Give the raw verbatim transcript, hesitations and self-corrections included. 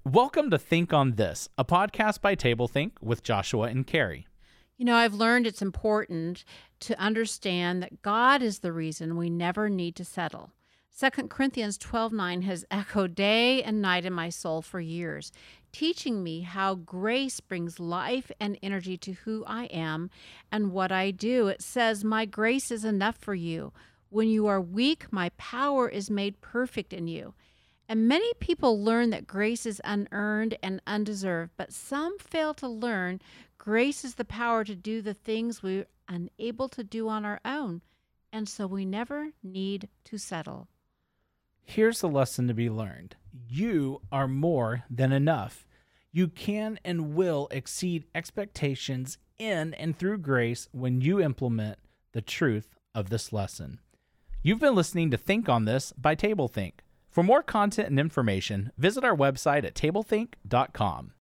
Welcome to Think on This, a podcast by TableThink with Joshua and Carrie. You know, I've learned it's important to understand that God is the reason we never need to settle. Second Corinthians twelve nine has echoed day and night in my soul for years, teaching me how grace brings life and energy to who I am and what I do. It says, "My grace is enough for you. When you are weak, my power is made perfect in you." And many people learn that grace is unearned and undeserved, but some fail to learn grace is the power to do the things we're unable to do on our own, and so we never need to settle. Here's the lesson to be learned. You are more than enough. You can and will exceed expectations in and through grace when you implement the truth of this lesson. You've been listening to Think on This by TableThink. For more content and information, visit our website at tablethink dot com.